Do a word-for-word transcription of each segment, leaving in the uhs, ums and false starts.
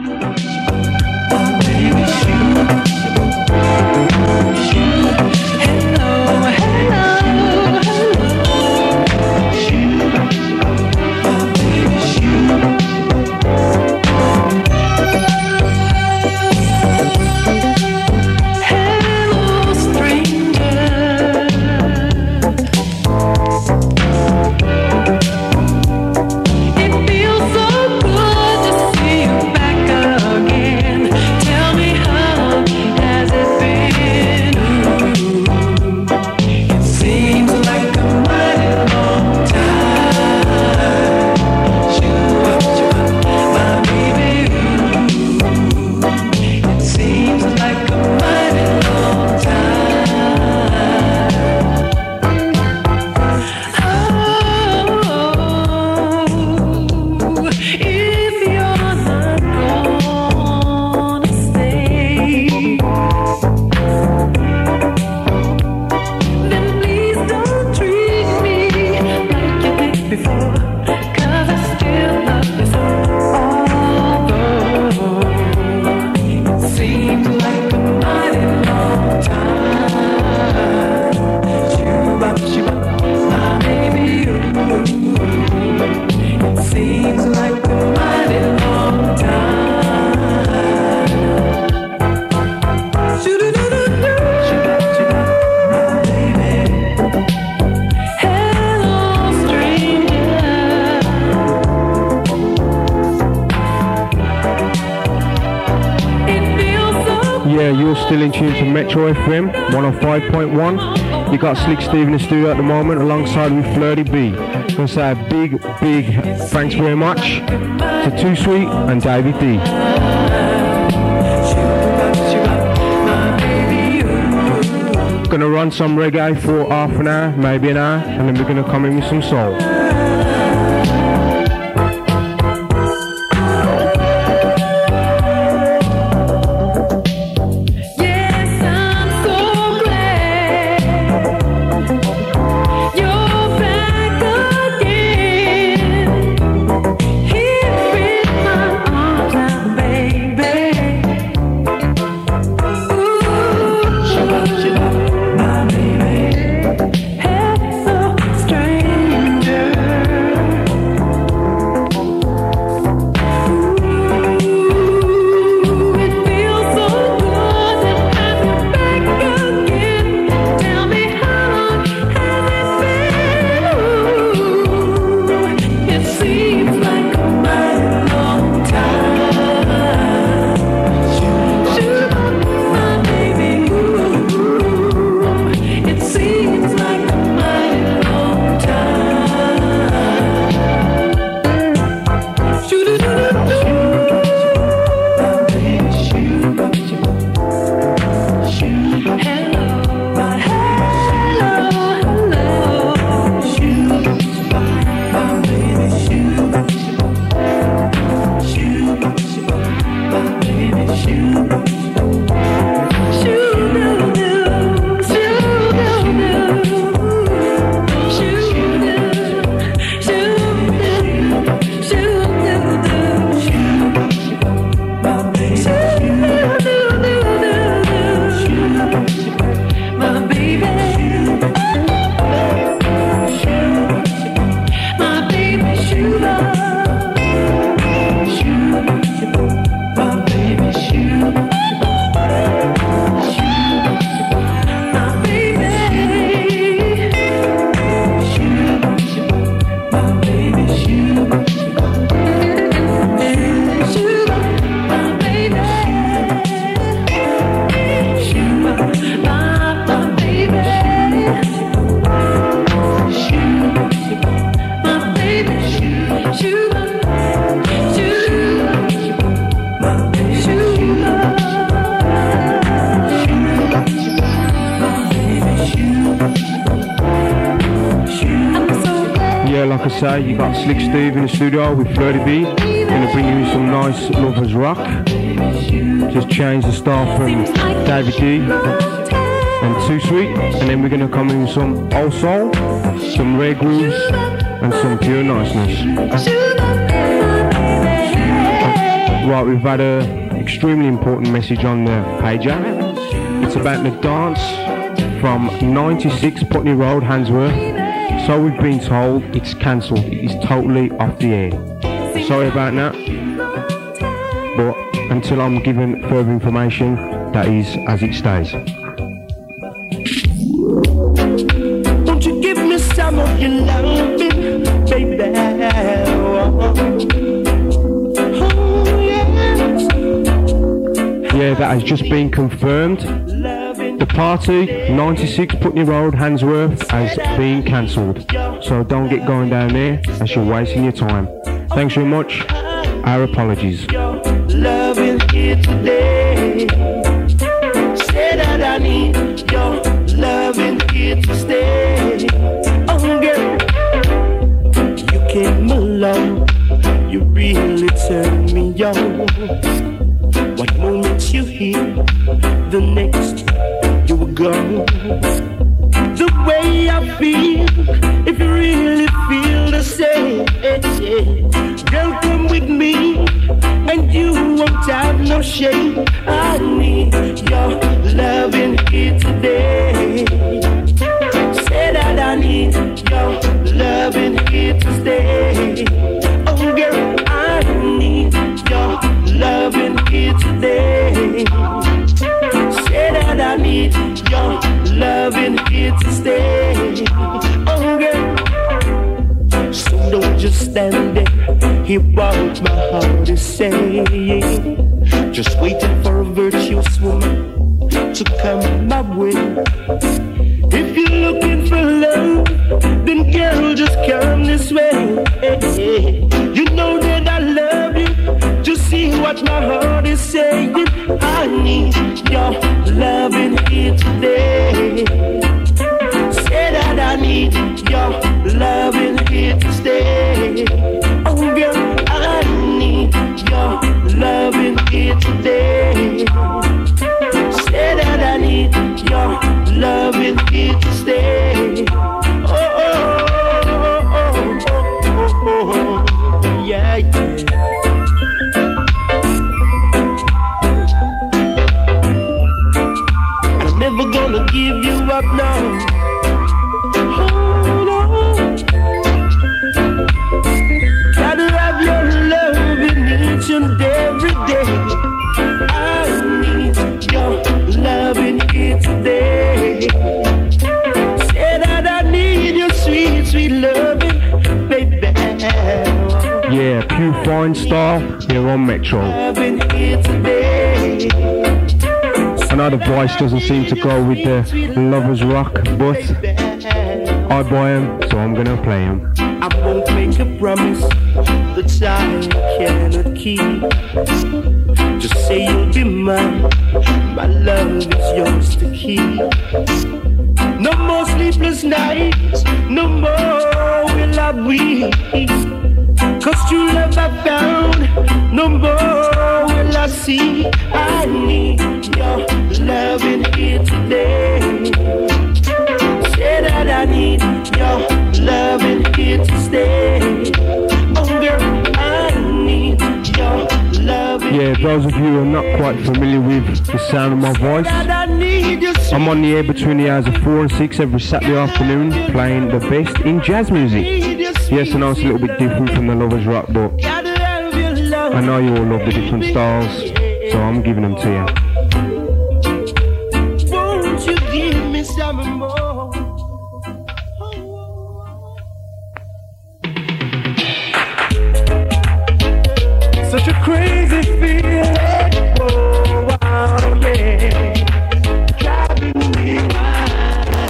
Still in tune to Metro F M one oh five point one. You got Slick Steve in the studio at the moment alongside with Flirty B. Gonna say a big, big thanks very much to Too Sweet and David D. Gonna run some reggae for half an hour, maybe an hour, and then we're gonna come in with some soul. Like I say, you got Slick Steve in the studio with Flirty B. Gonna bring you some nice lovers rock. Just change the style from David D and Too Sweet, and then we're gonna come in with some old soul, some rare grooves, and some pure niceness. Right, we've had an extremely important message on the pager. It's about the dance from ninety-six Putney Road, Handsworth. So we've been told it's cancelled. It is totally off the air. Sorry about that. But until I'm given further information, that is as it stays. Won't you give me some of your loving, baby? Yeah, that has just been confirmed. The party, ninety-six Putney Road, Handsworth, has been cancelled. So don't get going down there as you're wasting your time. Thanks very much. Our apologies. Loving here today. Say that I need your loving here to stay. Oh girl, you came along, you really turned me on. One moment you here, the next you were gone. The way I feel, if you really feel the same, girl, come with me, and you won't have no shame. I need your loving here today. Say that I need your loving here to stay. Oh girl, I need your loving here today. Say that I need your loving here to stay. Oh girl, so don't just stand there, hear what my heart is saying. Just waiting for a virtuous woman to come my way. If you're looking for love, then girl, just come this way. You know that I love you, just see what my heart is saying. I need your loving here today. Say that I need your loving here to stay. Oh girl, I need your loving here today. Say that I need your loving here to stay. Oh, oh, oh, oh, oh, oh, yeah, yeah. I'm never gonna give you up now. Hold on. Gotta have your love in each and every day. I need your loving here today. Say that I need your sweet, sweet loving, baby. Yeah, Pew Fine Style here on Metro. Loving here today. I know the voice doesn't seem to go with the Lovers Rock, but I buy them, so I'm gonna play them. I won't make a promise that I cannot keep. Just say you'll be mine, my love is yours to keep. No more sleepless nights, no more will I weep. Cause true love I found, no more will I see. I need your loving here today. Say that I need your loving here to stay. Oh girl, I need your loving. Yeah, those of you who are not quite familiar with the sound of my voice, I'm on the air between the hours of four and six every Saturday afternoon playing the best in jazz music. Yes, I know it's a little bit different from the Lovers Rock, but I know you all love the different styles, so I'm giving them to you. Won't you give me some more? Such a crazy feeling, oh wow, yeah, driving me wild.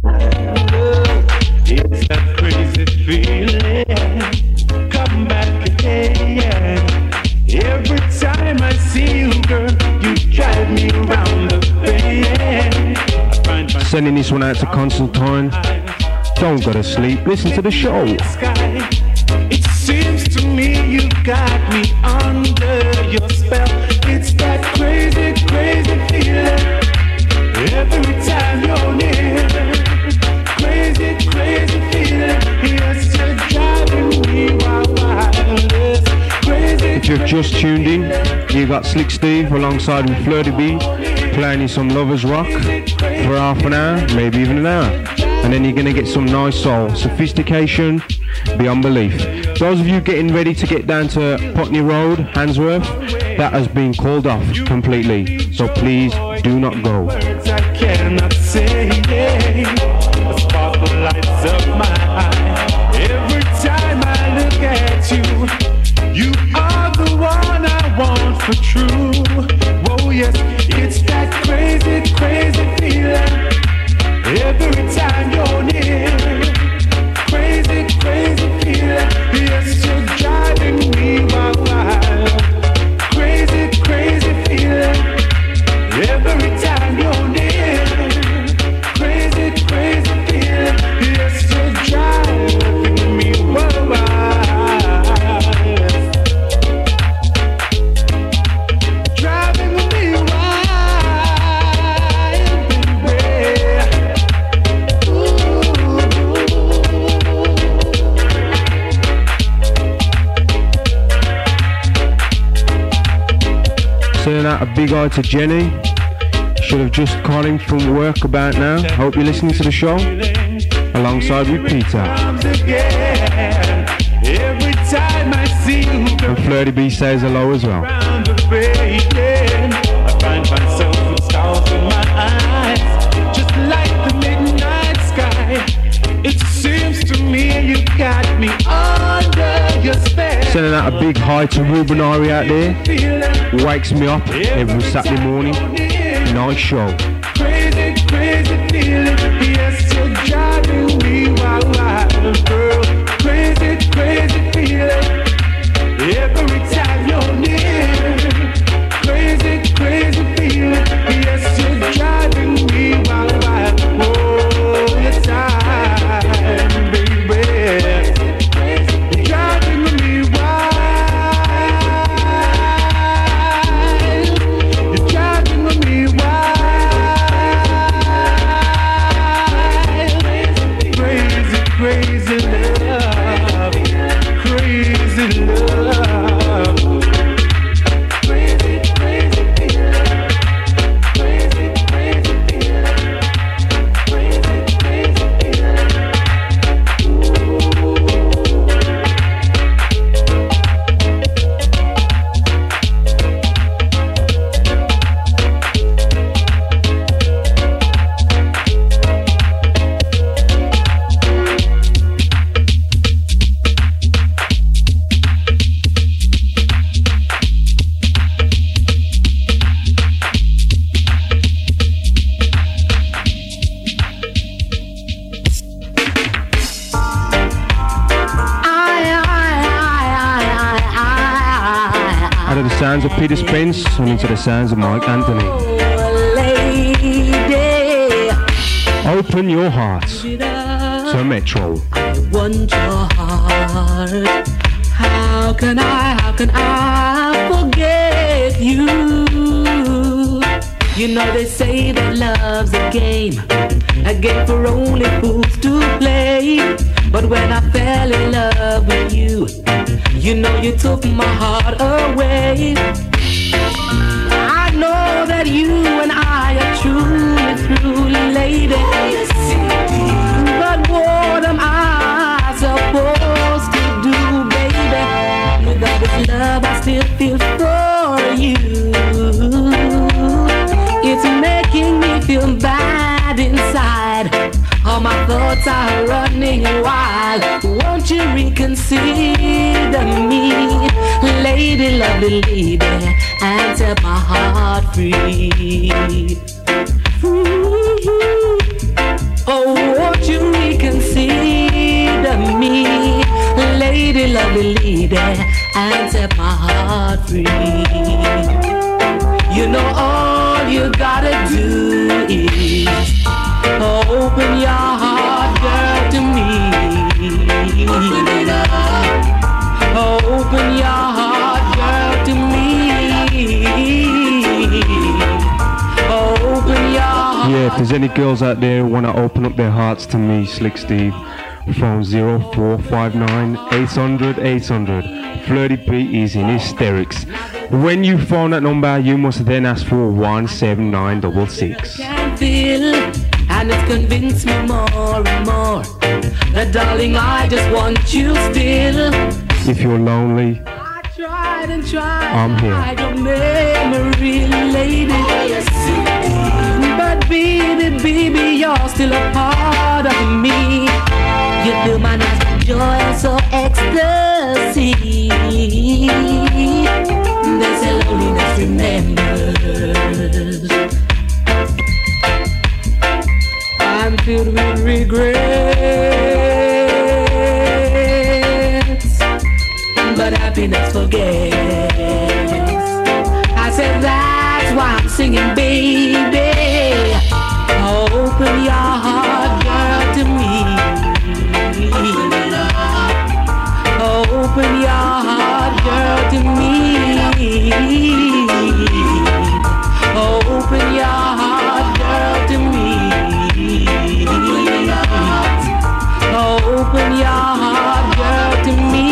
It's that crazy feeling, come back again. Every time I see you, girl, you drive me around the bend. Sending this one out to Constantine. Don't go to sleep, listen to the show. It seems to me you got me under your spell. It's that crazy, crazy feeling every time you're near. Crazy, crazy feeling. Yes, you're driving me wild, wild. Crazy. If you've just tuned in, you got Slick Steve alongside with Flirty B playing you some Lovers Rock for half an hour, maybe even an hour. And then you're going to get some nice soul, sophistication beyond belief. Those of you getting ready to get down to Putney Road, Handsworth, that has been called off completely. So please do not go. Words I cannot say, the sparkle lights up my eye. Every time I look at you, you are the one I want for true. Oh yes, it's that crazy, crazy feeling. Every time you're near, crazy, crazy feeling. Yes, you're driving me wild. Crazy, crazy feeling. Every time you're near, crazy, crazy feeling. Yes, you're driving me wild. Driving me wild, baby. Sending out a big hi to Jenny. Should have just called him from work about now. Hope you're listening to the show alongside with Peter. Every time I see you, And Flirty B says hello as well. around the bay, I find myself with stars in my eyes, just like the midnight sky. It seems to me you got me under your spell. Sending out a big hi to Ruben Ari out there. Feeling Wakes me up every Saturday morning. Nice show. crazy, crazy feeling. Yes, you're driving me wild, wild, girl. Crazy, crazy feeling. Every time you're near, crazy, crazy feeling. Yes, you're driving me wild, wild. Oh, yes, I'm, baby. You're driving me wild. You're driving me wild. Crazy, crazy love. Crazy love. Crazy, crazy feeling. Crazy, crazy feeling. Crazy, crazy feeling. Out of the sounds of Peter Spence and into the sounds of Mike Anthony. Open your hearts to Metro. Want your heart. How can I, how can I forget you? You know they say that love's a game, a game for only fools to play. But when I fell in love with you, you know you took my heart away. I know that you and I are truly, truly lady. But what am I supposed to do, baby? Without this love I still feel for you. It's making me feel bad inside. All my thoughts are running wild. Won't you reconsider me, lady, lovely lady, and set my heart free? Ooh. Oh, won't you reconsider me, lady, lovely lady, and set my heart free? You know all you gotta do is open your heart, girl, to me. Open it up. Open your heart, girl, to me. Open your heart. Yeah, if there's any girls out there who want to open up their hearts to me, Slick Steve, phone zero four five nine eight hundred eight hundred. Flirty B is in hysterics. When you phone that number, you must then ask for one seven nine six six. Can feel, and it's convinced me more and more that, darling, I just want you still. If you're lonely, I tried and tried. I'm here. I don't memory, lady. But baby, baby, you're still a part of me. You fill my nights with joy and so ecstasy. There's a loneliness remembers. I'm filled with regrets, but happiness forgets. I said that's why I'm singing, baby. Open your heart, girl, to me. Open your heart, girl, to me. Open your heart, girl, to me. Open your heart, girl, to me.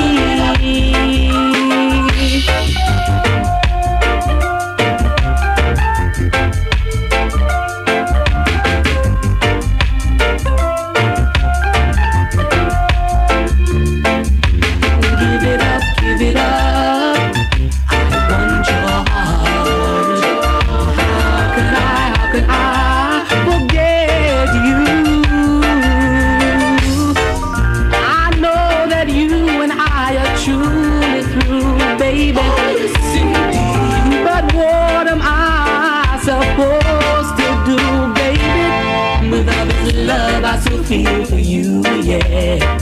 Feel for you, yeah.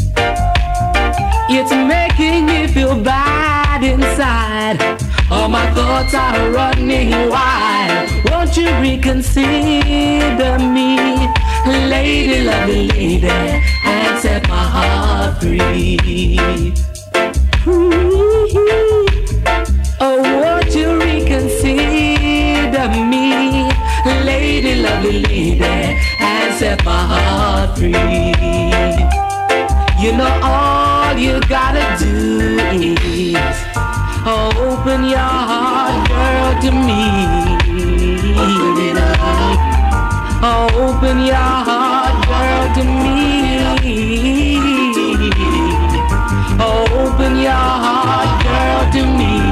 It's making me feel bad inside. All my thoughts are running wild. Won't you reconsider me, lady, lovely lady, and set my heart free? Oh, won't you reconsider me, lady, lovely lady, and set my heart free? You know all you gotta do is open your heart, girl, to me. Open your heart, girl, to me. Open your heart, girl, to me.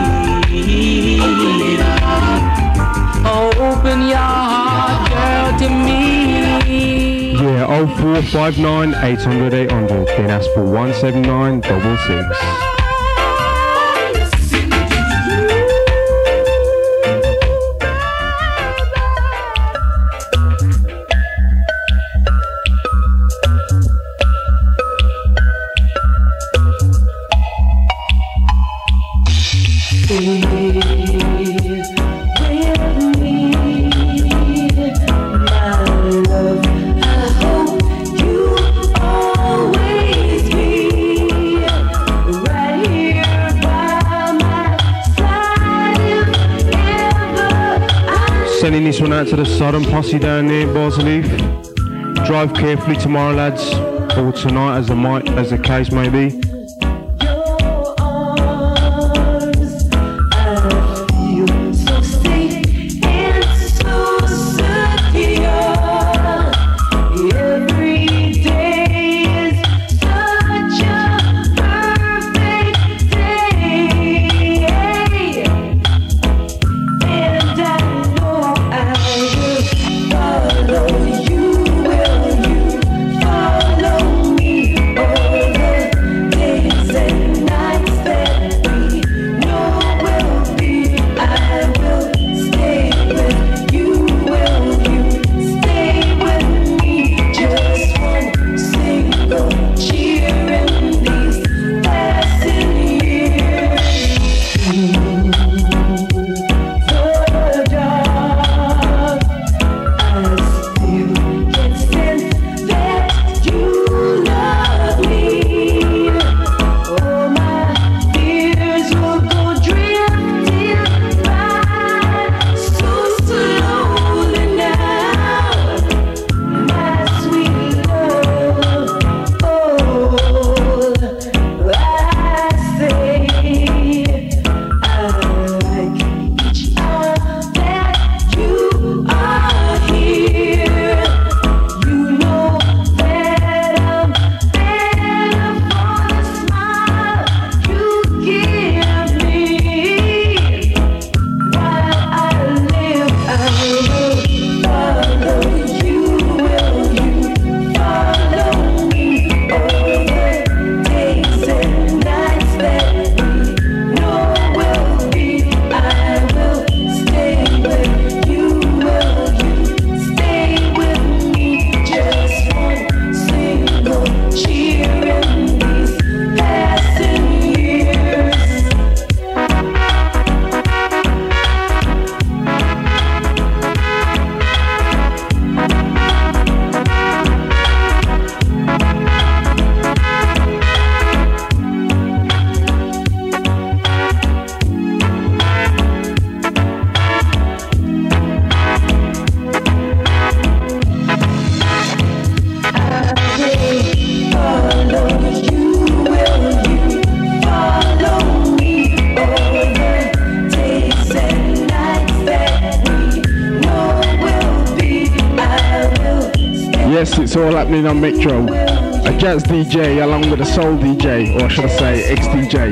Open your heart, girl, to me. Yeah, oh four five nine eight hundred eight hundred. Then ask for one seven nine six six. Sending this one out to the Sodom posse down there in Borseleaf. Drive carefully tomorrow, lads, or tonight, as the might, as the case may be. You will, you follow me over Yes, it's all happening on Metro. A jazz D J along with a soul D J, or should I say ex-D J.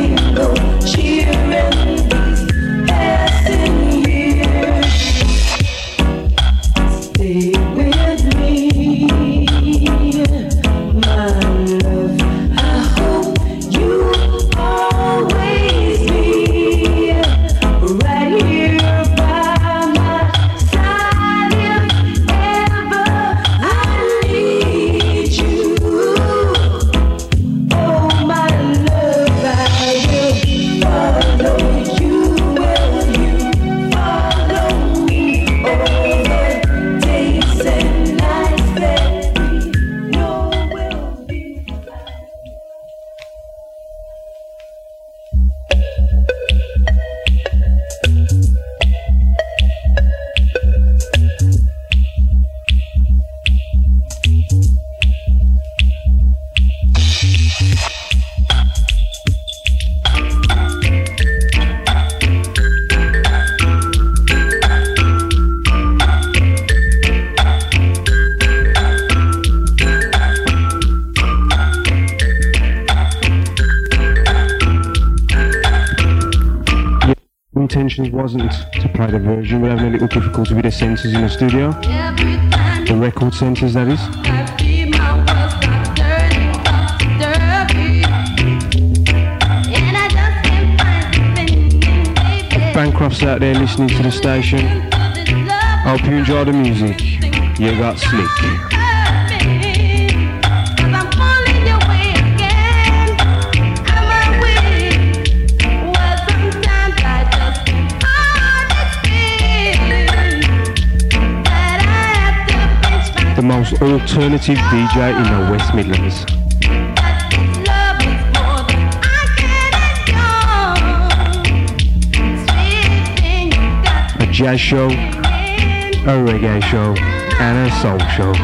Intentions wasn't to play the version. We're having a little difficulty with the sensors in the studio. The record sensors, that is. Bancroft's out there listening to the station. Hope you enjoy the music. You got Slick. The most alternative D J in the West Midlands. A jazz show, a reggae show, and a soul show.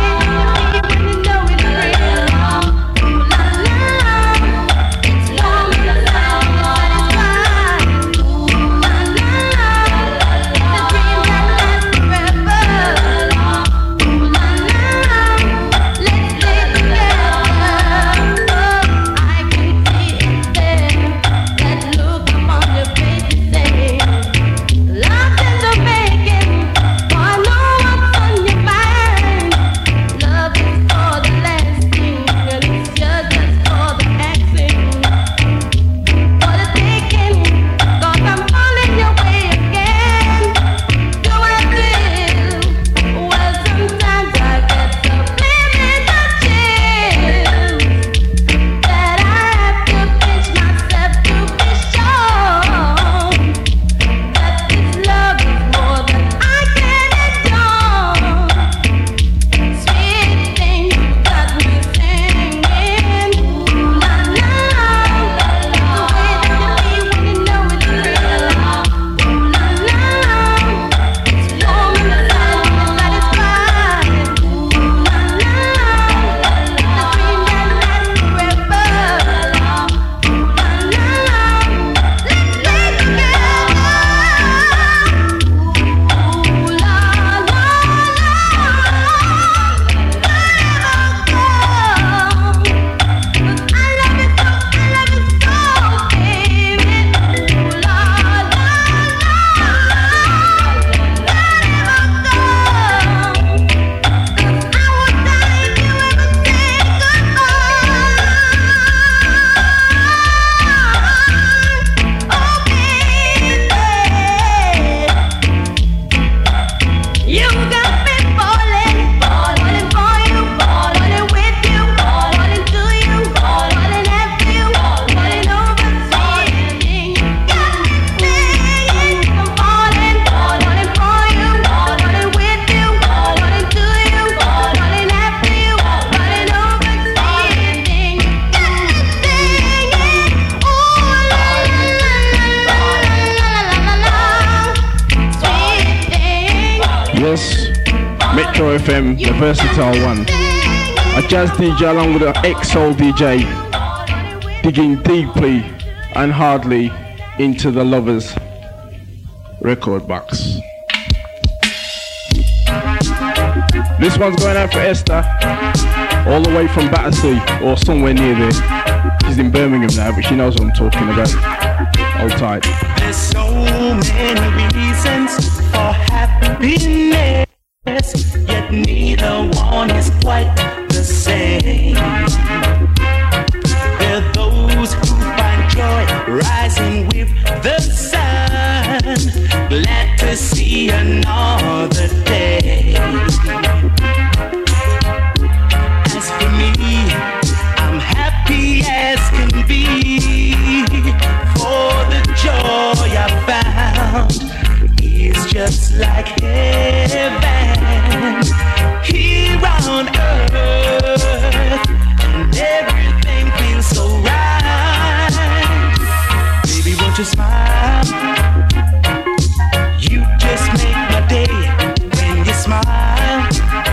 Yes, Metro F M, the versatile one. A jazz D J along with an ex-soul D J, digging deeply and hardly into the Lovers record box. This one's going out for Esther, all the way from Battersea, or somewhere near there. She's in Birmingham now, but she knows what I'm talking about. Hold tight. There's so many reasons for happiness, yet neither one is quite the same. There are those who find joy rising with the sun, glad to see another day. As for me, I'm happy as can be, for the joy I found is just like heaven here on earth, and everything feels so right. Baby, won't you smile? You just make my day when you smile.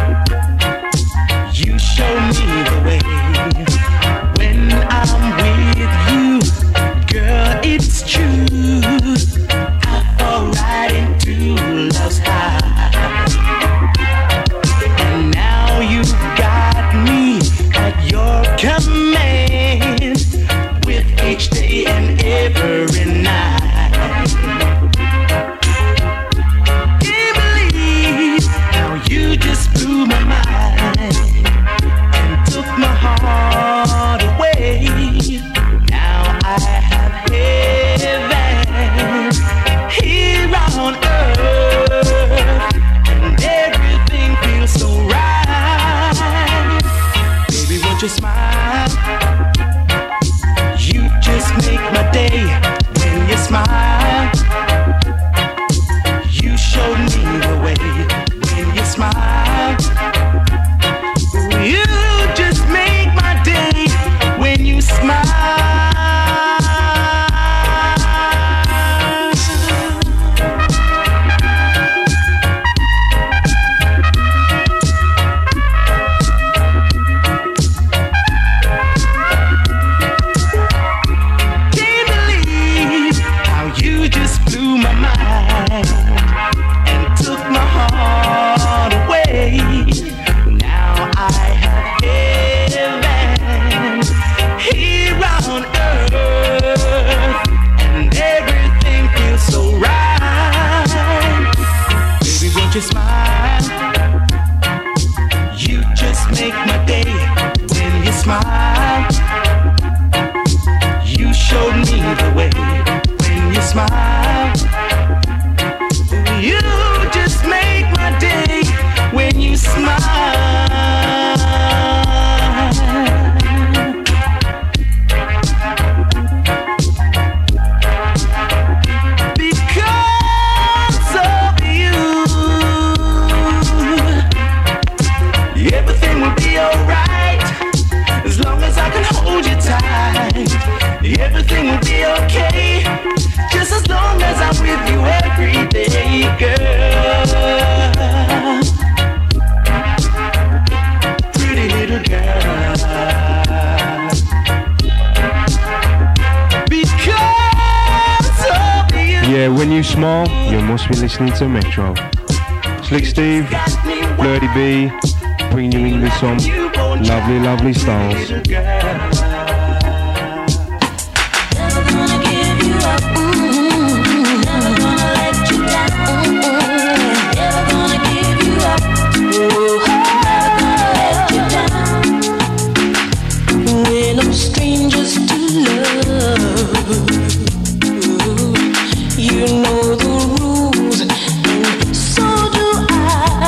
You show me the way when I'm with you, girl, it's true. I fall right into love's high, and now you've got me at your command with each day and every night. Can't believe how you just blew my mind and took my heart away. Now I have heaven here on earth, and everything feels so right. Baby, won't you smile? You just make my day when you smile. You show me the way when you smile. You just make my day when you smile. Can't believe how you just blew my mind and took my heart away. Now I have heaven here on earth, and everything feels so right. Baby, won't you smile? You just make my day when you smile. You showed me the way when you smile. You just make my day when you smile. Because of you, everything will be alright as long as I can hold you tight. Everything will be okay just as long as I'm with you every day, girl. Pretty little girl. Because of you. Yeah, when you smile, you must be listening to Metro. Slick Steve, Flirty B, bringing you in with some lovely, lovely styles.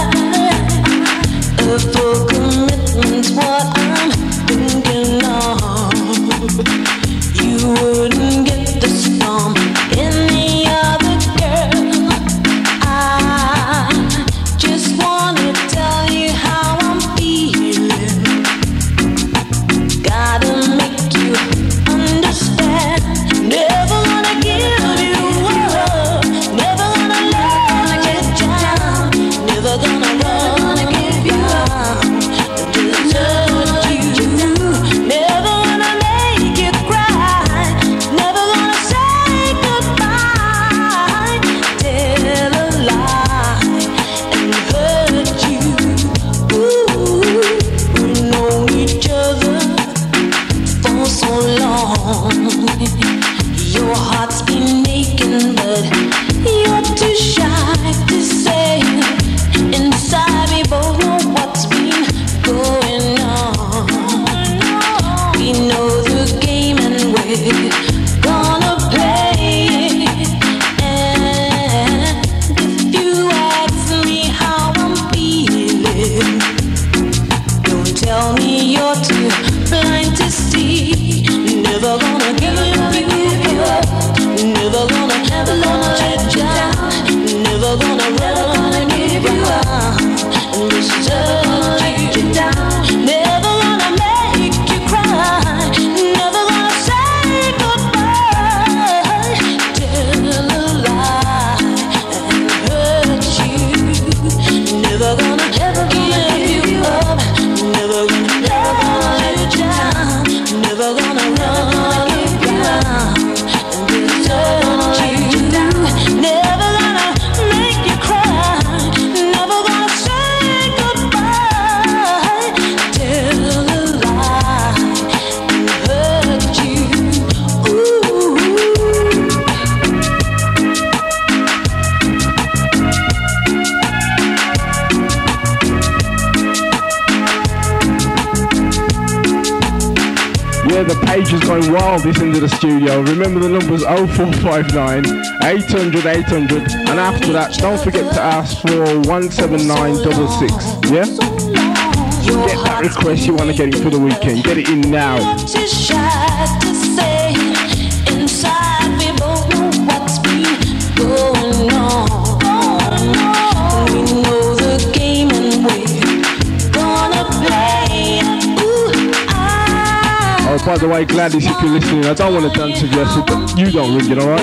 For commitment's what I'm thinking of. the pages going wild this into the studio. Remember the numbers oh four five nine, eight hundred, eight hundred, and after that don't forget to ask for one seven nine six six, yeah? Get that request you want to get it for the weekend. Get it in now. Oh, by the way, Gladys, if you're listening, I don't want to dance with you, so you don't ring it, alright?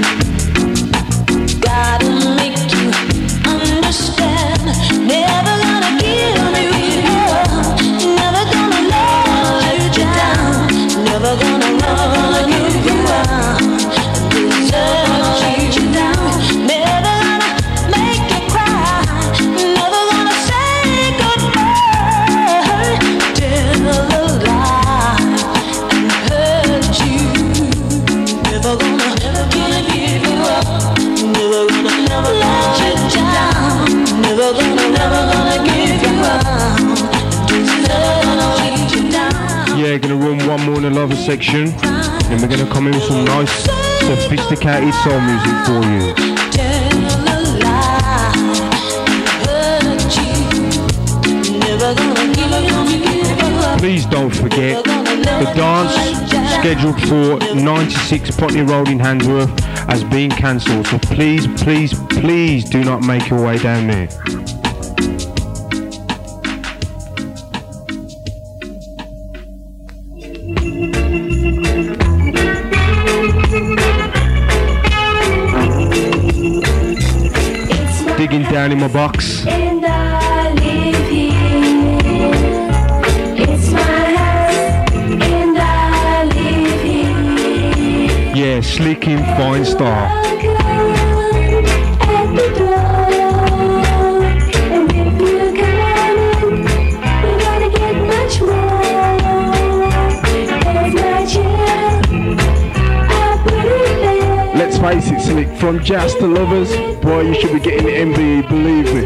Gotta make you understand. Never gonna give you up. Never gonna let you down. Never gonna, never gonna give you up. Never gonna let you down. Never gonna make you cry. Never gonna say goodbye. Tell a lie and hurt you. Never gonna, never gonna give you up. Never gonna, never let you down. Never gonna, never gonna give you up. Never gonna let you down. Yeah, gonna run one more in the lover section, and we're gonna come in with some nice, sophisticated soul music for you. Tell a lie and hurt you. Never gonna give you up. Please don't forget, the dance scheduled for ninety-six Putney Road in Handsworth has been cancelled, so please, please, please do not make your way down there. Digging down in my box. And I live here. It's my house. And I live here. Yeah, Slicking Fine Star. At the door. And if you come in, we gotta get much more. There's my chair. I put it there. Let's face it, Slick, from Jazz to Lovers, boy, you should be getting the M V E, believe me.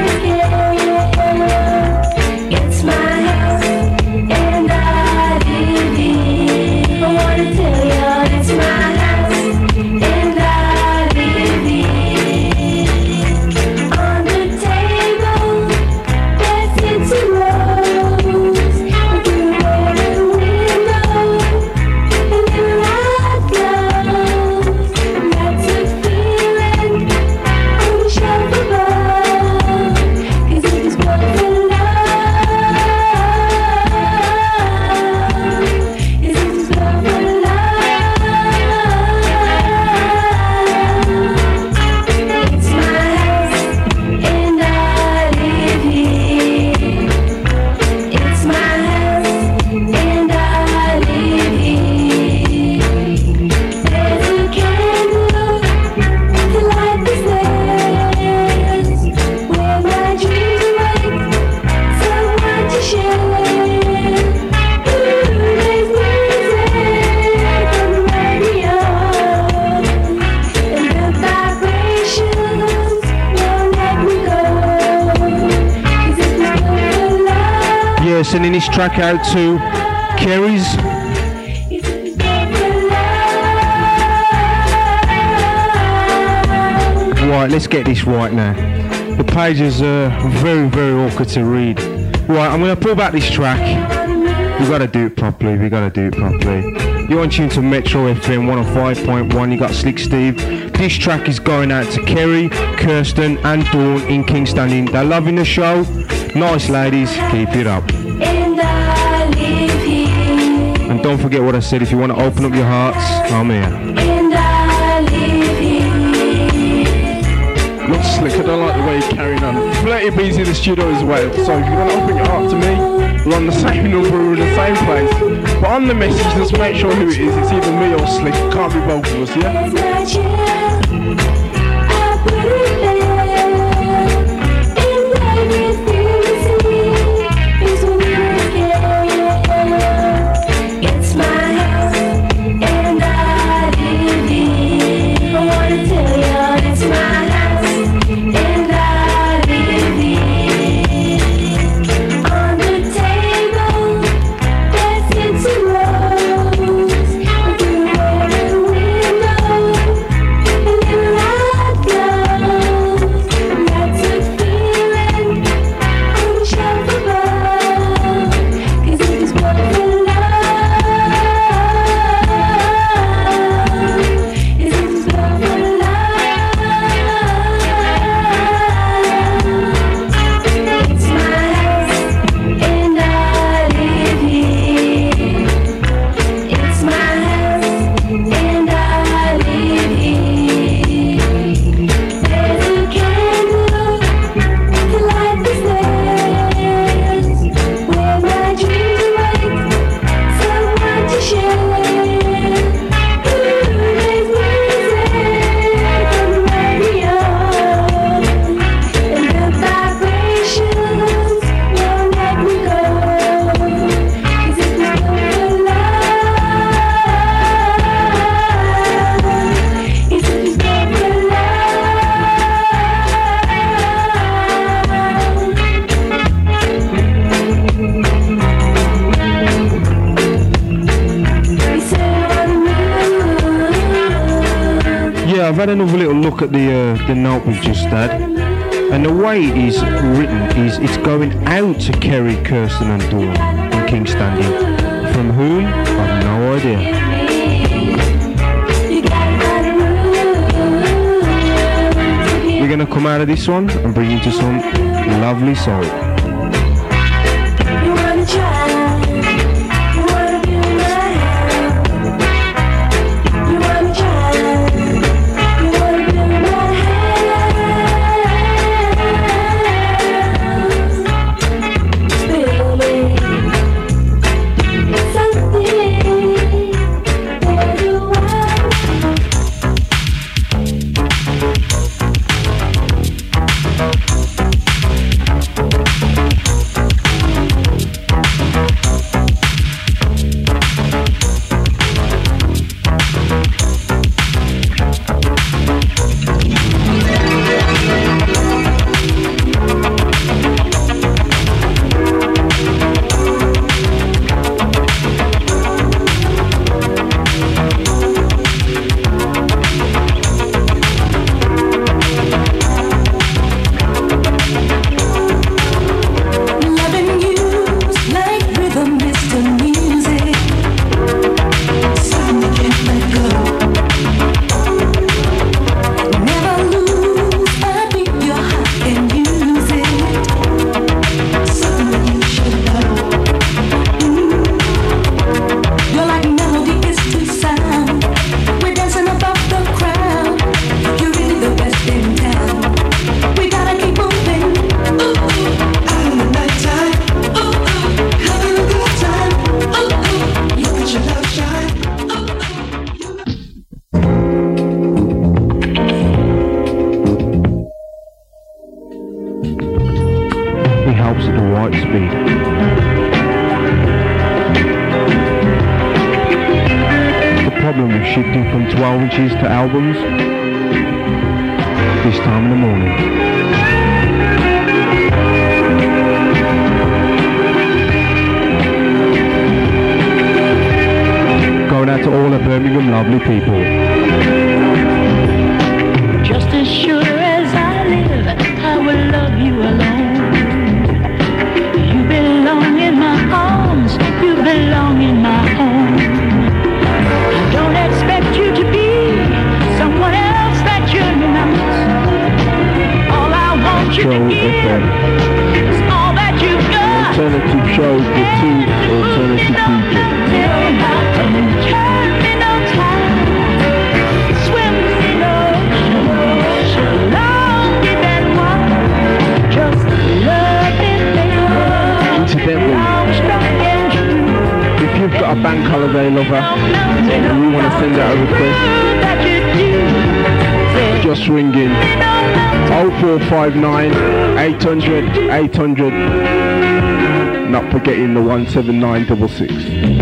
It's my house, and I live here. I wanna tell you, it's my house, and I live here. On the table, there's Tootsie Rolls. Through the window, and the light glows. That's a feeling on the shelf above. 'Cause it was built for love. 'Cause it was built for love. It's my house, and I live here. It's my house, and I live here. There's a candle to light the stairs where my dreams await someone to share. Ooh, there's music on the radio, and the vibrations won't let me go. 'Cause it was built for love. Yeah, sending this track out to Kerry's. It was built for love. Right, let's get this right now. The pages are very, very awkward to read. Right, I'm gonna pull back this track. We gotta do it properly, we gotta do it properly. You're on tune to Metro F M one oh five point one, you got Slick Steve. This track is going out to Kerry, Kirsten and Dawn in Kingstanding. They're loving the show. Nice ladies, keep it up. And I live here. And don't forget what I said, if you want to open up your hearts, I'm here. And I live here. Not Slick, I don't like the way you're carrying on. Flirty B's in the studio as well, so if you want to open your heart to me, we're on the same number, we're in the same place. But on the message, let's make sure who it is. It's either me or Slick, it can't be both of us, yeah? There's my chair. I put it there. And everything you see is when you're scared. It's my house, and I live here. I wanna tell you, it's my house, and I live here. On the table, there's Tootsie Rolls. had another little look at the uh, the note we've just had, and the way it is written is it's going out to Kerry, Kirsten and Dawn in King's Standing. From whom? I've no idea. We're going to come out of this one and bring you to some lovely soul. To albums this time in the morning. Going out to all the Birmingham lovely people. Just as sure as I live, I will love you alone. You belong in my arms, you belong in my home. I don't expect you to be someone else that you're not. All I want you to give is all that you've got. Alternative shows with two alternative D Js. Turn me no time, swim me no ocean, long deep and wide. Just love me, Incidentally, if you've got a bank holiday lover and you want to send out a request, just ring in oh four five nine, eight hundred, eight hundred, not forgetting the one seven nine six six.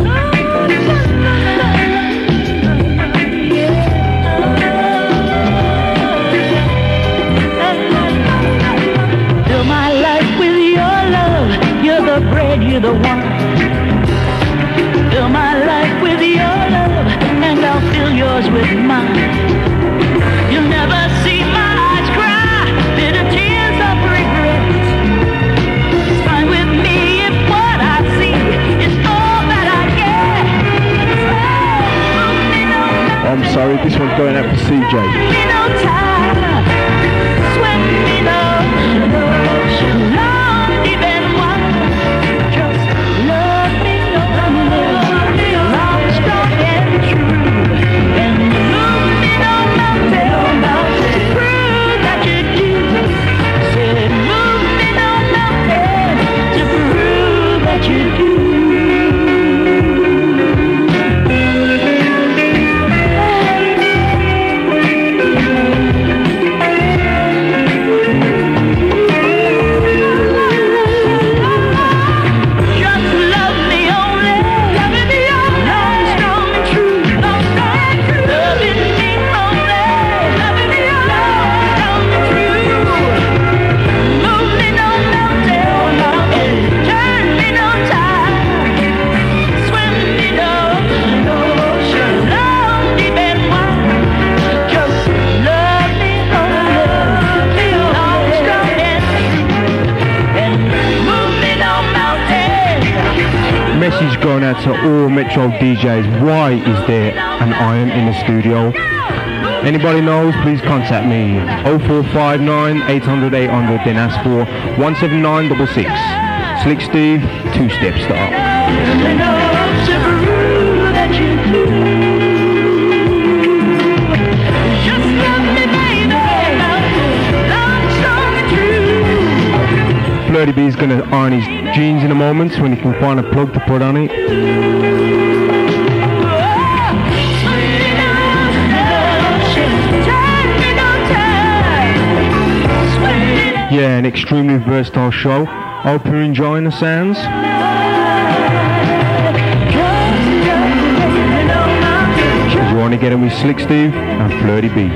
Fill my life with your love, you're the bread, you're the wine. Fill my life with your love, and I'll fill yours with mine. You'll never see my eyes cry bitter tears of regret. It's fine with me if what I see is all that I get. Oh, I'm sorry, this one's going out for C J. no time, swim me no ocean, long deep and wide. Just love me no long, strong and true, and move me no mountain to prove that you do. Said move me no mountain to prove that you do. out to all Metro D Js. Why is there an iron in the studio? Anybody knows, please contact me. oh four five nine, eight hundred, eight hundred, then ask for one seven nine six six. Slick Steve, two-step start. Flirty B's gonna iron his jeans in a moment when he can find a plug to put on it. Yeah, an extremely versatile show. Hope you're enjoying the sounds. You want to get in with Slick Steve and Flirty B.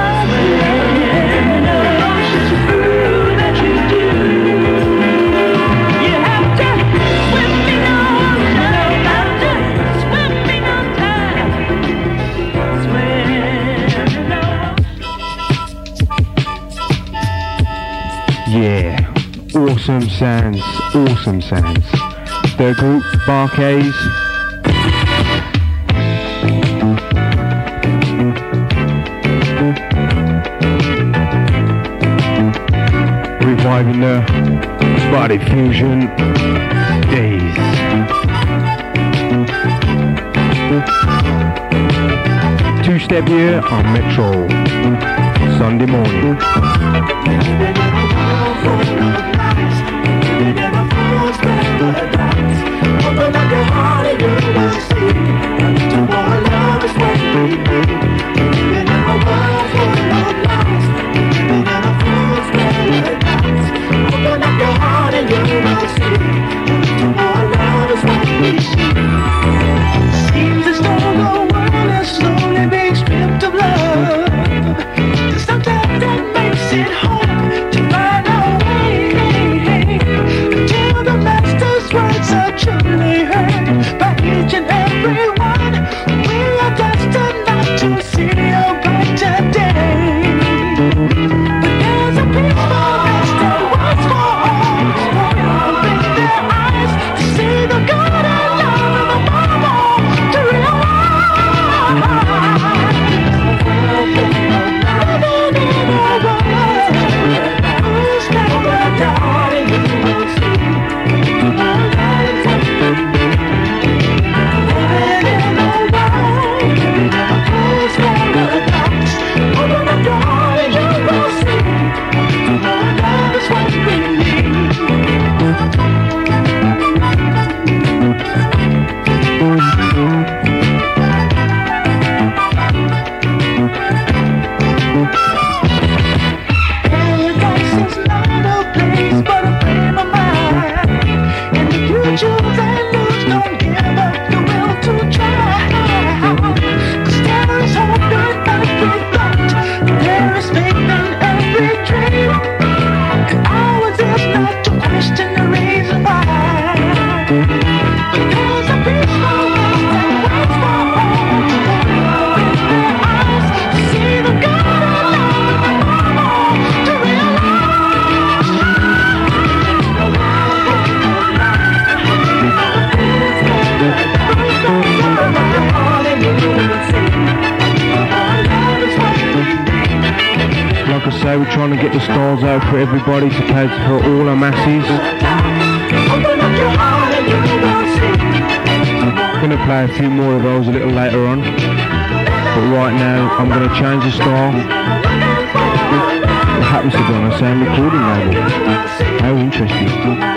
Yeah, awesome sounds, awesome sounds. The group Barkays. Reviving the body fusion days. Two-step here on Metro, Sunday morning. Open up your heart and you will see that more love is what we need. Living in a world full of lies, living in a fool's paradise. Open up your heart and you will see that more love is what we need. Seems as though the world is slowly being stripped of love. Sometimes that makes it hard to find a way until the master's words are truly heard by each and every one. We are destined not to see a brighter day. But there's a peaceful rest that waits for all who open their eyes to see the good and love of above all, to realize living in a world who's never dying. You will see We're trying to get the styles out for everybody to cater for all our masses. I'm going to play a few more of those a little later on, but right now I'm going to change the style. It happens to be on the same recording label. How interesting.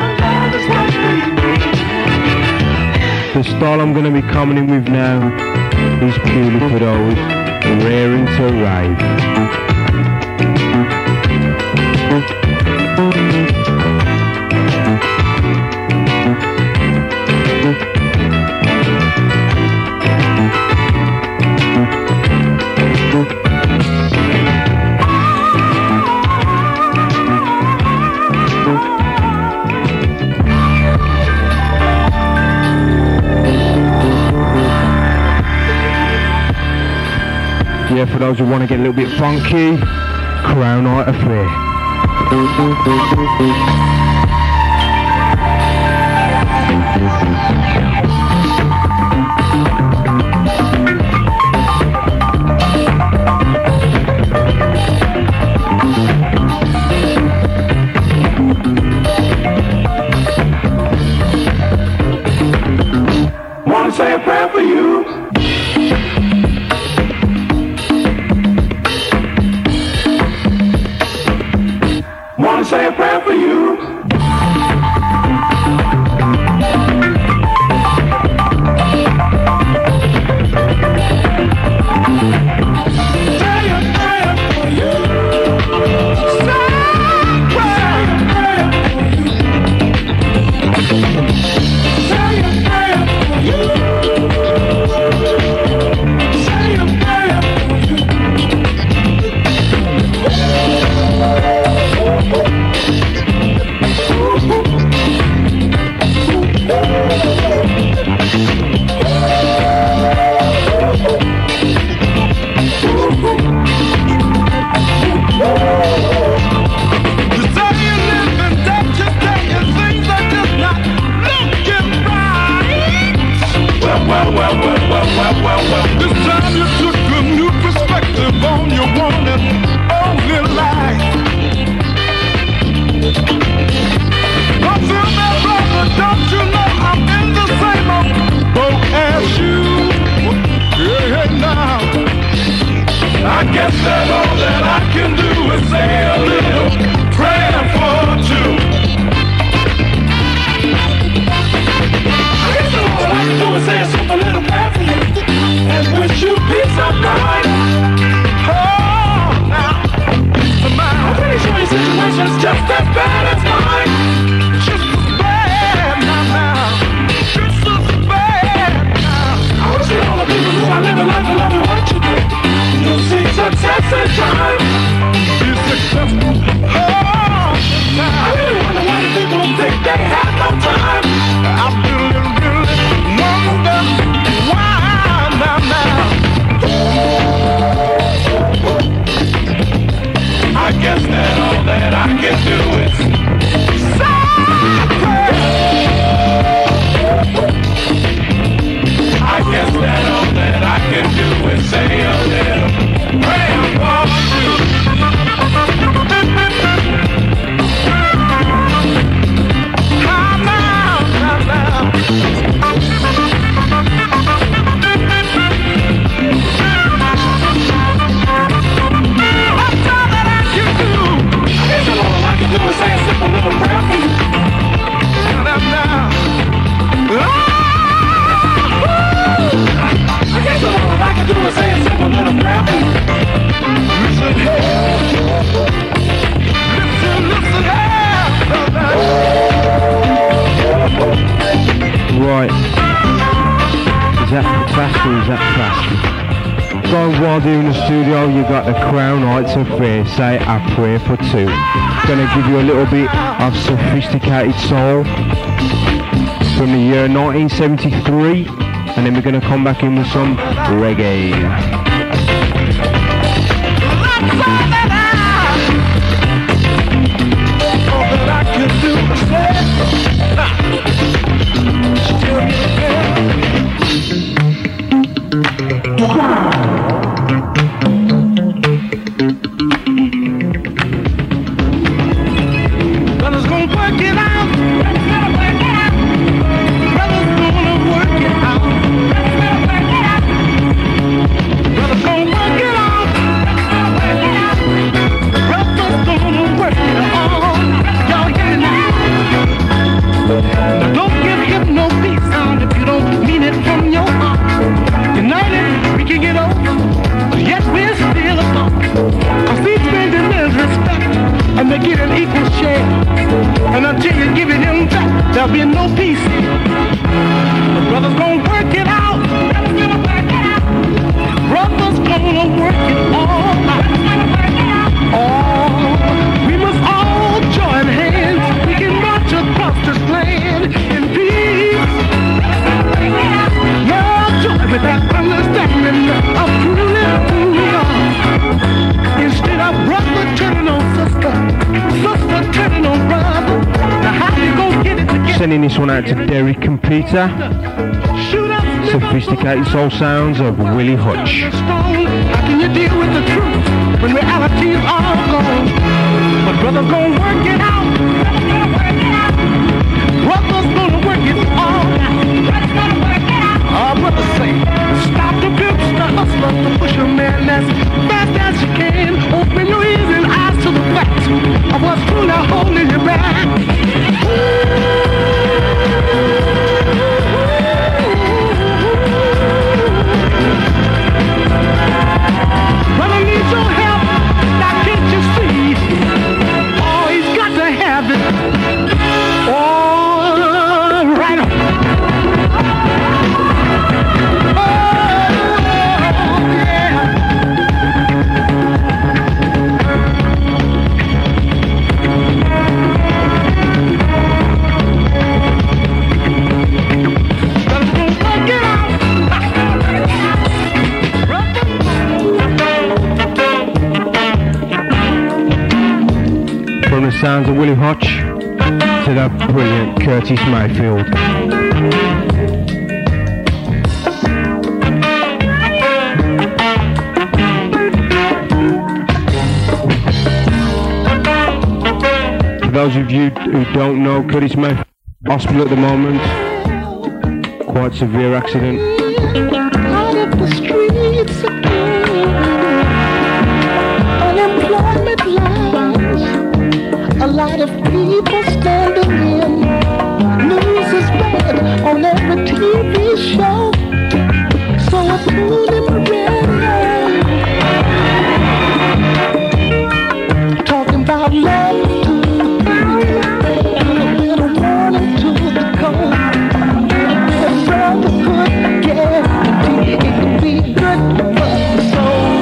The style I'm going to be coming in with now is purely for those raring to rave. Yeah, for those who want to get a little bit funky, Crown Art Affair. want to say a prayer for you. Say a prayer for you. Say a prayer for you. Say a prayer for you. Say a prayer for you. Well, well, well, well, well, well, well. This time you took a new perspective on your one and only life. Don't feel that, brother, don't you know I'm in the same boat as you? Hey, hey, now. I guess that all that I can do is say a little prayer for two. I guess that all I can do is say a simple little prayer for you and wish you peace of mind. Oh, now, peace of mind. I'm pretty sure your situation's just as bad as mine. Just as bad now, now. Just as bad now. I wish that all the people who are living life and loving what you do, you'll see success in time. Be successful. Oh, now. I really wonder why the people think they have no time. I really, really wonder why now, now. I guess that all that I can do is say a prayer. I guess that all that I can do is say a little prayer for you. How now, now, now. That's all that I can do. I guess all I can do is say a simple little prayer for you. Now, now. Ah, I guess all I can do is say a simple little prayer for you. Listen here. Listen, listen here. Right. Is that fast or is that fast? So while doing the studio, you got the Crown Heights Affair, say a prayer for two. Gonna give you a little bit of sophisticated soul from the year nineteen seventy-three, and then we're gonna come back in with some reggae. Brothers gonna work it out. Brothers gonna work it out. Brothers gonna work it out. Brothers gonna work it out. Brothers gonna work it out. Y'all hear me now? Don't give him no peace sound if you don't mean it from your heart. United, we can get over, yet we're still apart. Cause each man demands respect, and they get an equal share. And until you give it him back, there'll be no peace. The brothers gonna work it out. Brothers gonna work it out. Brothers gonna work it all out. Oh, we must all join hands. We can march across this land in peace. Love, joy, with that understanding of truly who we are. Instead of brother turning on sister, sister turning on brother. Now how you gonna get it together? Sending this one out to Derek and Peter. Shoot up, Sophisticated soul sounds of Willie Hutch. how can you deal with the truth when reality is all gone? But brothers gonna work it out. Brothers gonna work it all out. Our brothers say, stop the pimps, the hustlers, the pusher man as fast as you can. Open your ears and eyes to the facts of what's true now. holding you back. But I need your help. Now can't you see? Oh, he's got to have it. All right. Oh, yeah. From the sounds of Willie Hutch to that brilliant Curtis Mayfield. For those of you who don't know, Curtis Mayfield hospital at the moment, quite severe accident. Out of the streets again, unemployment lines, a lot of people standing in. News is bad on every T V show, so I tune in my radio, talking about love to the people, a little warning to the cold. Brotherhood, yeah, it can be good for the soul.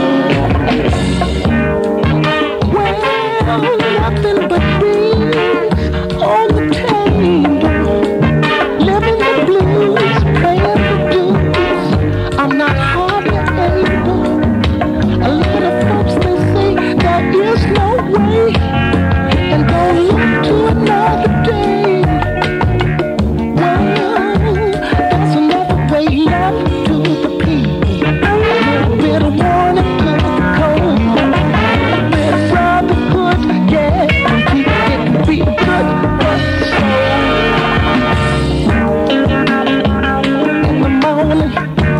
Well, nothing but dreams on the table, living the blues, praying the dues. I'm not hardly able. A lot of folks, they say there is no way, and don't look to another day. Love to the people, a little bit of warning to the cold, a bit of brotherhood, yeah, it can be good for the soul. In the morning,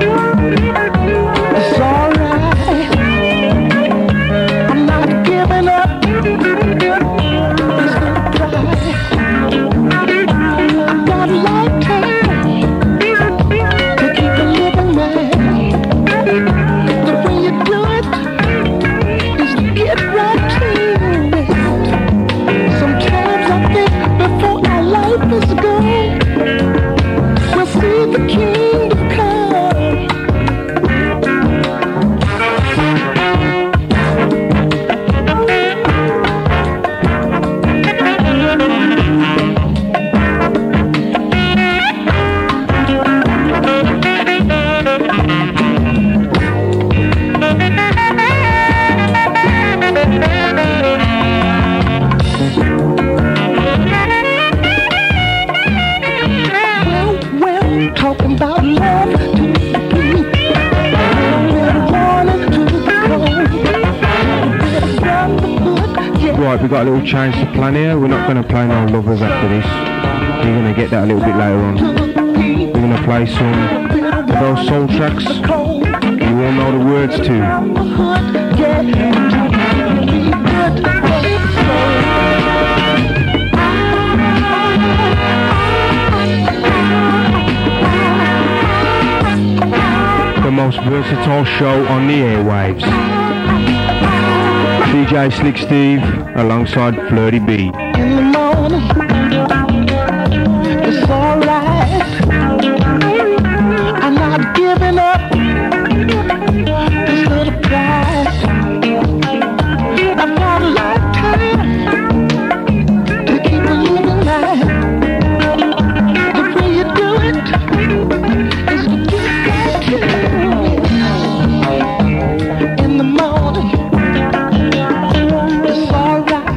it's alright, I'm not giving up, it's not dry, got a lifetime. The way you do it is to get right to it. Sometimes I think before our life is gone, we'll see the kingdom come. Talking about love to the people, warning to the cold, Right, we've got a little change to plan here. We're not going to play no lovers after this. We're going to get that a little bit later on. We're going to play some of those soul tracks you all know the words to. The most versatile show on the airwaves. D J Slick Steve alongside Flirty B. In the morning, it's alright. I'm not giving up this little pride. I've got a lifetime to keep living life. The way you do it is to get back to it. In the morning, it's alright.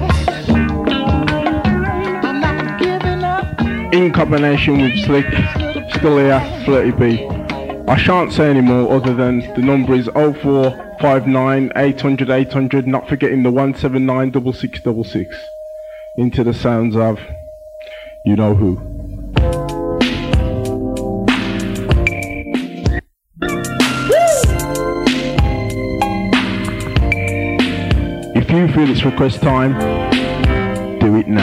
I'm not giving up. In combination with Slick, still here, Flirty B. I shan't say any more other than the number is oh four five nine, eight hundred, eight hundred, not forgetting the one seven nine, six six six six. Into the sounds of you know who. If you feel it's request time, do it now.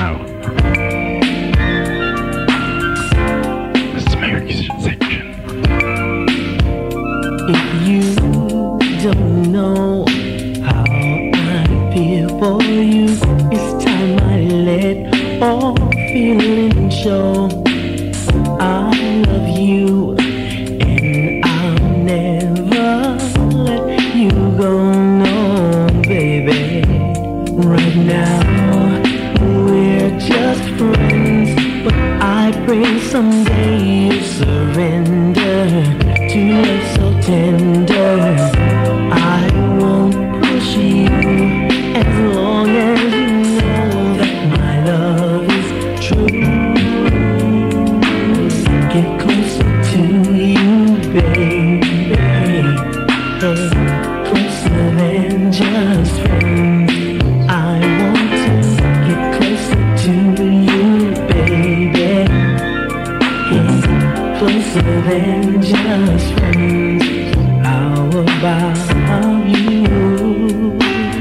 or feeling sure I love you, and I'll never let you go, no, baby. Right now, we're just friends, but I pray someday you surrender to love so tender. I won't push you as long as you know that my love is true. Get closer to you, baby, hey, closer than just friends. I want to get closer to you, baby, hey, closer than just friends. How about you?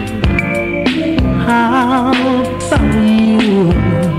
How about you?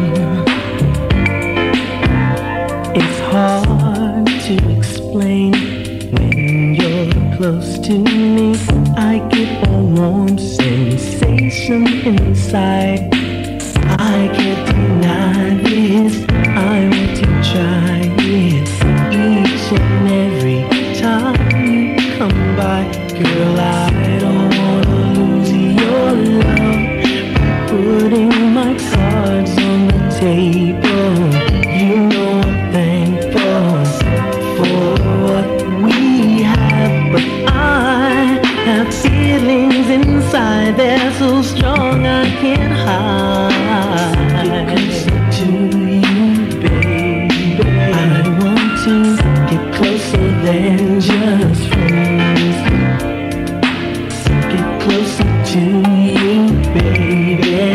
It's hard to explain when you're close to me. I get a warm sensation inside. I can't deny this. I want to try it each and every time you come by. Girl, I don't wanna lose your love by putting my cards on the table. You know I'm thankful for what we have, but I have feelings inside. They're so strong I can't hide. Get closer to you, baby. I want to get closer than just friends. Get closer to you, baby.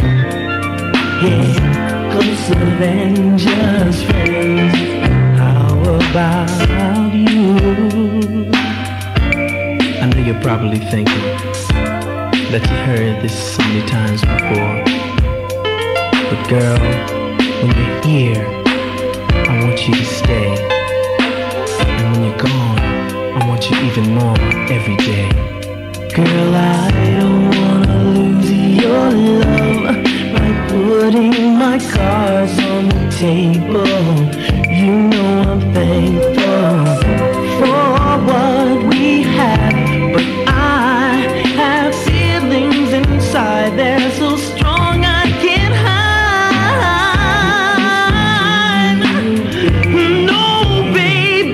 Yeah, closer than just friends. How about you? I know you're probably thinking that you heard this so many times before, but girl, when you're here, I want you to stay, and when you're gone, I want you even more every day. Girl, I don't wanna lose your love by putting my cards on the table. You know I'm thankful for what we have, but I have feelings inside. They're so strong I can't hide. No, baby,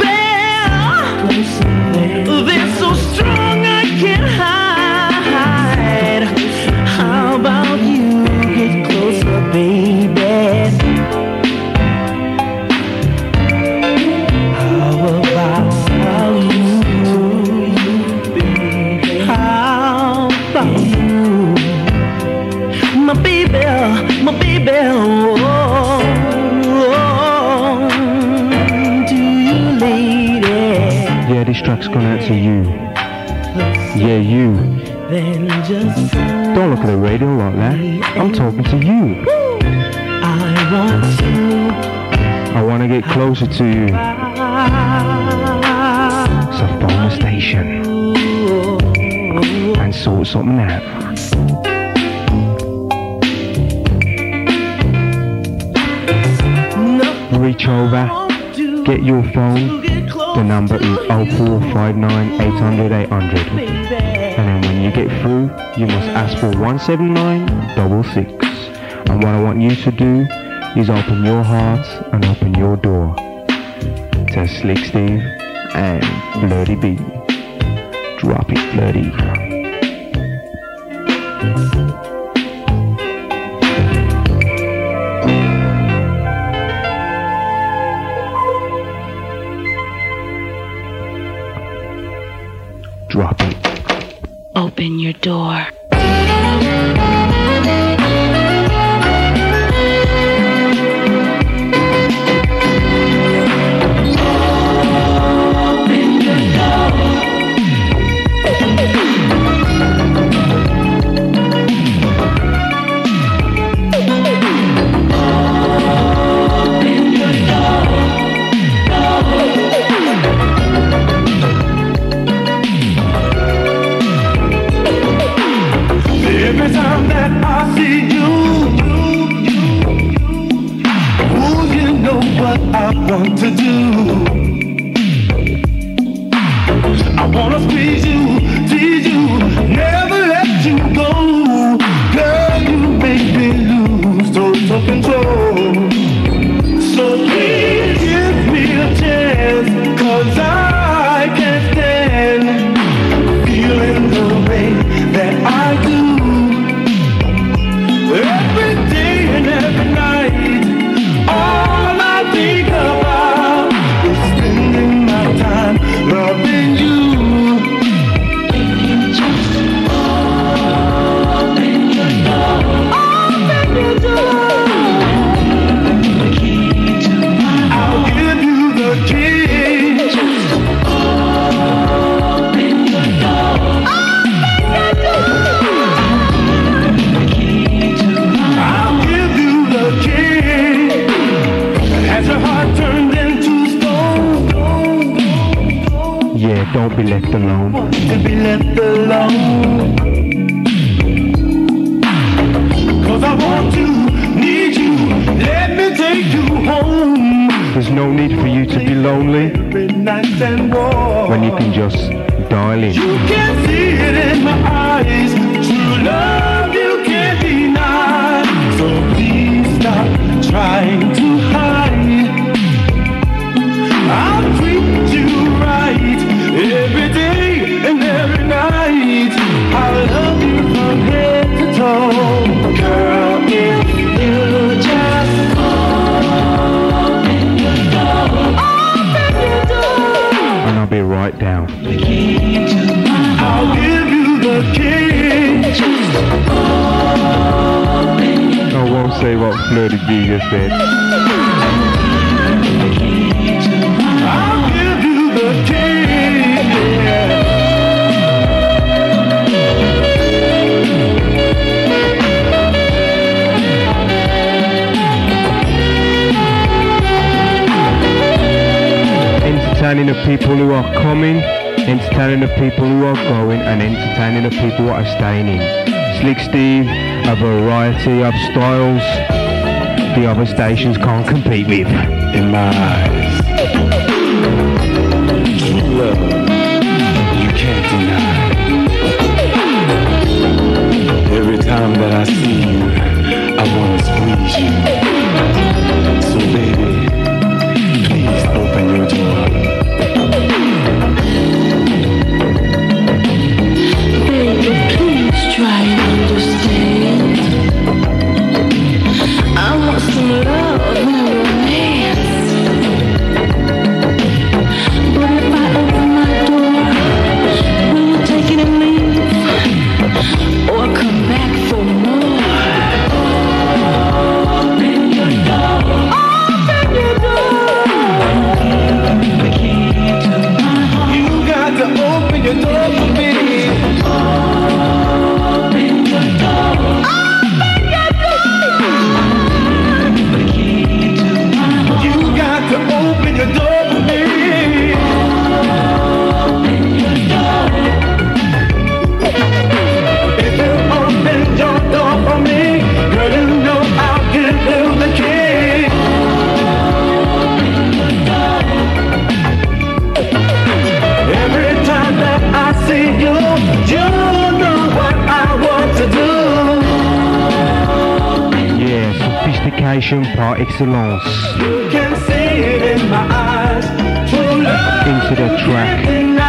they're so strong I can't hide. How about you get closer, baby? How about you, baby? How about you, my baby, my baby? Oh, oh, to you, lady. Yeah, this track's gone out to you. Yeah, you. Then just Don't look at the radio like that. I'm talking to you. I want to. I want to get closer to you. So phone the station and sort something out. Reach over, get your phone. The number is oh four five nine, eight hundred, eight hundred. And then when you get through, you must ask for one seven nine six six. And what I want you to do is open your heart and open your door to Slick Steve and Flirty B. Drop it, Flirty. Drop it. Open your door. I want to do. I wanna squeeze you, tease you, never let you go. Girl, you make me lose total control. So please give me a chance, cause I can't stand feeling the way that I do. Every day and every night, all I think about is spending my time loving you. If you just open your door, open your door, the key to my heart. I'll give you the key. Just open your door, open your door, the key to my heart. I'll give you the key. As your heart turned into stone, stone, stone, stone. Yeah, don't be left alone. To be left alone. Cause I want you, need you, let me take you home. There's no need for you to be lonely Every night and warm. when you can just dial in. You can see it in my eyes. True love you can't deny. So please stop trying to hide. I'll treat you right every day and every night. I love you from head to toe. Girl, if you just open your door, open your door, And I'll be right down. the key to my heart. I'll give you the key. Just open your door. I won't say what Flirty B just said. I'll give you the key. Yeah. Entertaining the people who are coming, entertaining the people who are going, and entertaining the people who are staying in. Slick Steve, a variety of styles the other stations can't compete with. In my eyes, true love, you can't deny. Every time that I see you, I wanna squeeze you. So baby, please open your door. Baby, please try and understand. I want some love and romance. But if I open my door, will you take it and leave? Or come back for more? Open your door. Open your door. The key to my heart. You got to open your door for me. Open your door. Open your door. The key to my heart. You got to open your door for me. Open your door. If you open your door for me, girl, you know I'll give you the key. Open your door. Every time that I see you, you know what I want to do. Yeah, sophistication par excellence. You can see it in my eyes. True love. Into the track.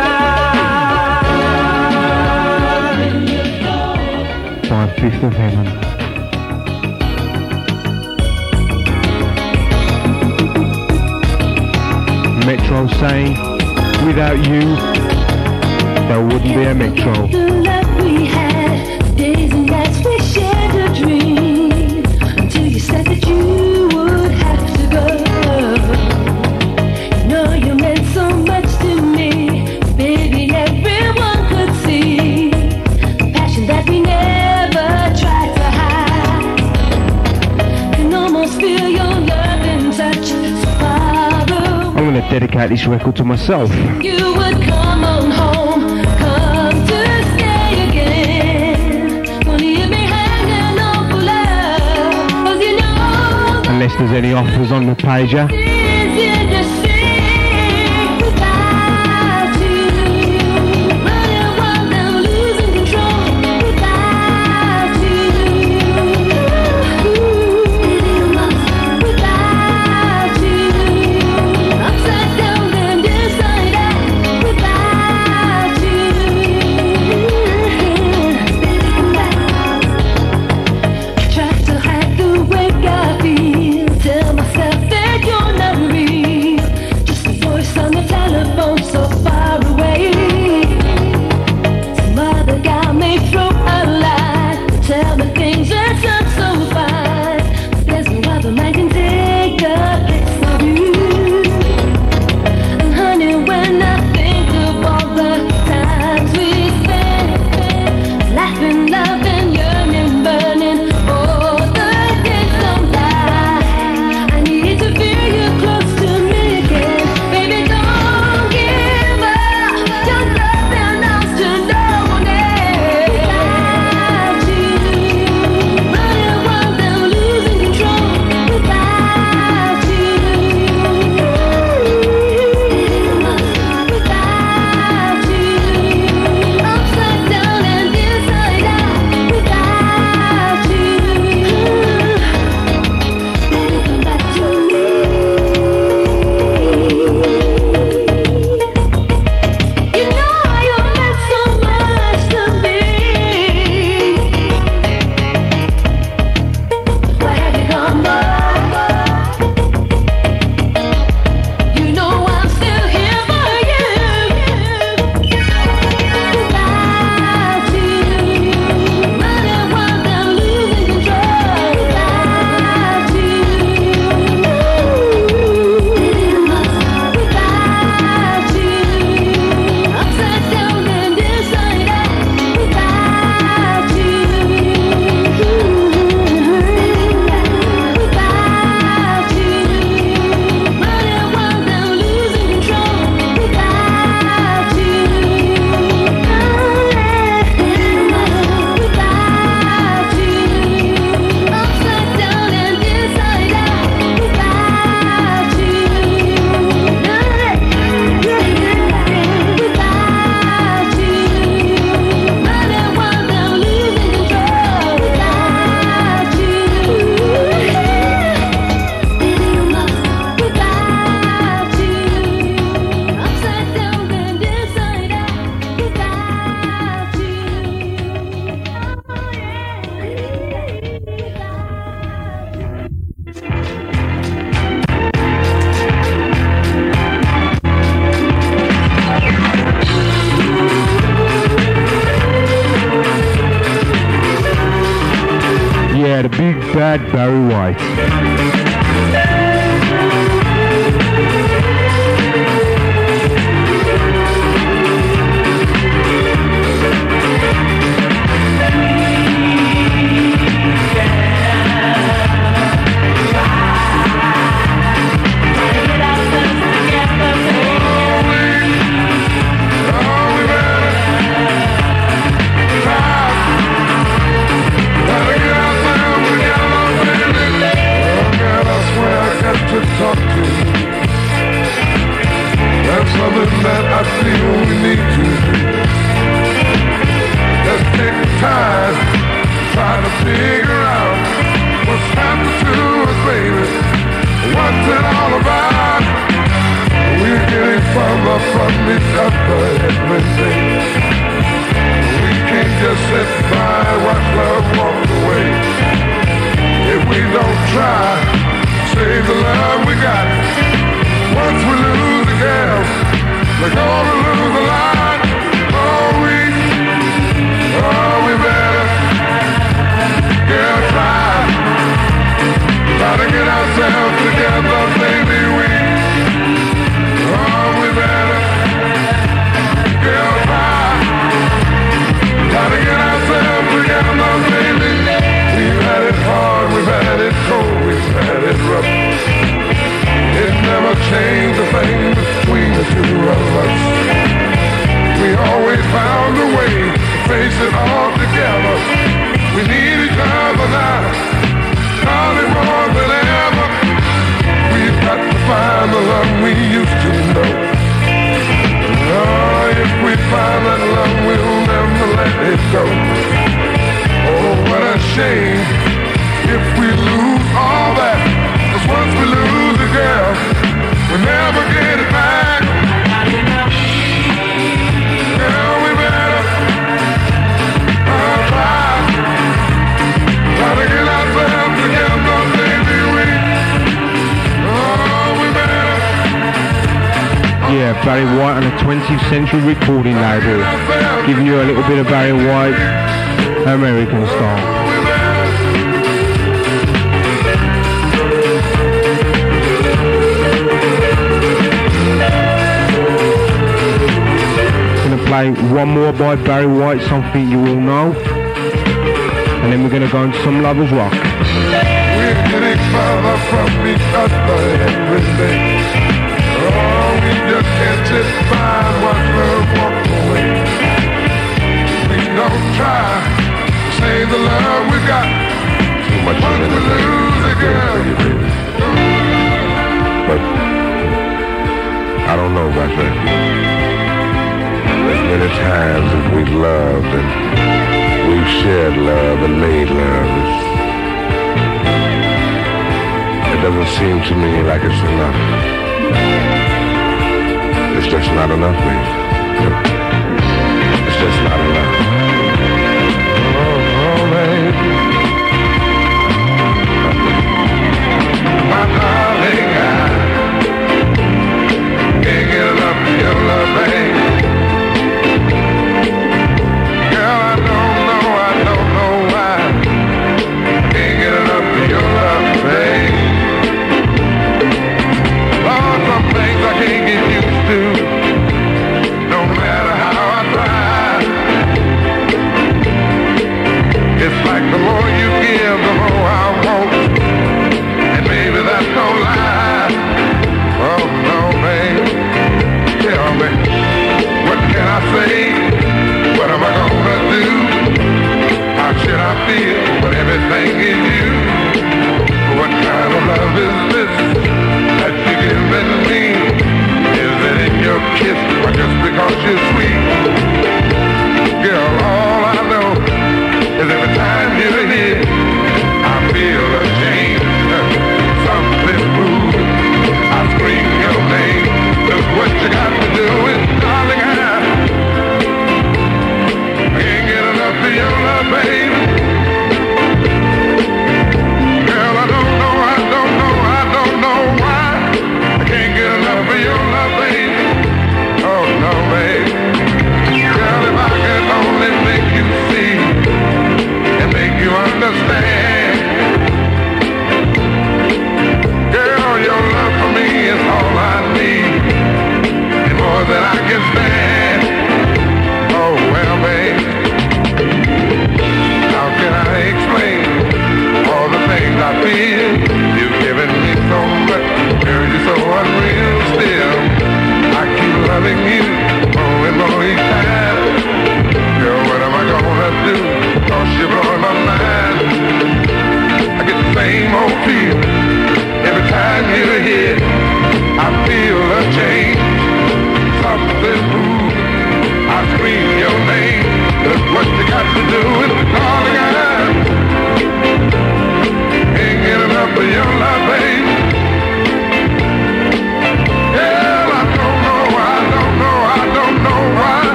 By Fifth of Heaven. Metro saying, without you, there wouldn't be a Metro. The love we had, days and nights we shared a dream, until you said that you would have to go. You know you meant so much to me, baby, everyone could see the passion that we never tried to hide. Can almost feel your love and touch so far away. I'm going to dedicate this record to myself. You would come on home, come to stay again. Won't leave me hanging on for love, 'cause you know Unless there's any offers on the pager. it I can take the place of you. And honey, when I think of all the times we spent, laughing, loving, yearning, burning, oh, the days don't lie. I need to feel you close to me again. Baby, don't give up. Your love and arms to know it. Without you, running wild and losing control. Without you, without you, upside down and inside out. Without you, baby, come back to me. You know you meant so much to me. Where have you gone, boy? You know I'm still here for you. Without you, running wild and losing control. Without you, without you, upside down and inside out. Without you, without you, running wild and losing control. Without you, without you, upside down and inside out. Without you, without you, running wild and losing control. Without you, without you, upside down and inside out. Yeah, the big bad Barry White. To talk to. That's something that I feel we need to do. Let's take time, try to figure out what's happened to us, baby. What's it all about? We're getting further from each other every day. We can't just sit by and watch love walk away. If we don't try, save the love we got. Once we lose the girl, we're gonna lose the line. Oh, we, oh, we better, girl, try, try to get ourselves together, baby, we, oh, we better, girl, try, try to get ourselves together, baby. We've had it hard, we've had it cold, we've had it rough. It never changed a thing between the two of us. We always found a way to face it all together. We need each other now, darling, more than ever. We've got to find the love we used to know. Oh, if we find that love, we'll never let it go. Oh, what a shame if we lose all that. 'Cause once we lose a girl, we never get it back. Girl, we better uh, try, try to get ourselves together, baby. We, oh, we better. Yeah, Barry White on the twentieth Century Recording label. Giving you a little bit of Barry White, American style. play one more by Barry White, something you all know. And then we're going to go into some Lovers Rock. We're getting further from each other every day. Oh, we just can't sit by and watch love walk away. We don't try to save the love we got. Too much fun to lose again. But I don't know about that. As many times as we've loved and we've shared love and made love, it doesn't seem to me like it's enough. It's just not enough, baby. It's just not enough. Oh, oh, baby. My darling, I can't get enough of your love, baby. Girl, I don't know, I don't know why. Can't get enough of your love, baby. Lord, some things I can't get used to. No matter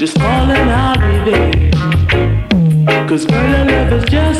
just call and I'll be there. Cause girl, your love is just